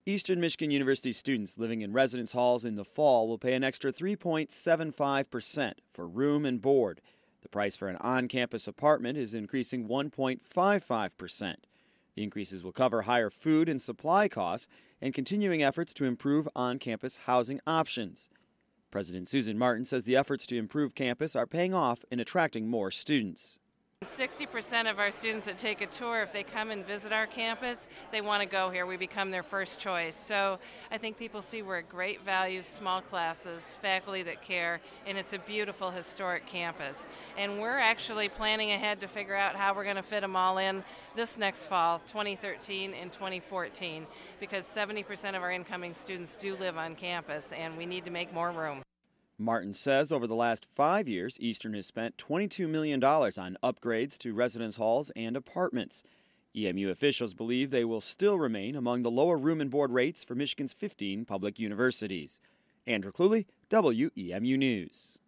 Eastern Michigan University students living in residence halls in the fall will pay an extra 3.75% for room and board. The price for an on-campus apartment is increasing 1.55%. The increases will cover higher food and supply costs and continuing efforts to improve on-campus housing options. President Susan Martin says the efforts to improve campus are paying off in attracting more students. 60% of our students that take a tour, if they come and visit our campus, they want to go here. We become their first choice. So I think people see we're a great value, small classes, faculty that care, and it's a beautiful historic campus. And we're actually planning ahead to figure out how we're going to fit them all in this next fall, 2013 and 2014, because 70% of our incoming students do live on campus, and we need to make more room. Martin says over the last 5 years, Eastern has spent $22 million on upgrades to residence halls and apartments. EMU officials believe they will still remain among the lower room and board rates for Michigan's 15 public universities. Andrew Cluley, WEMU News.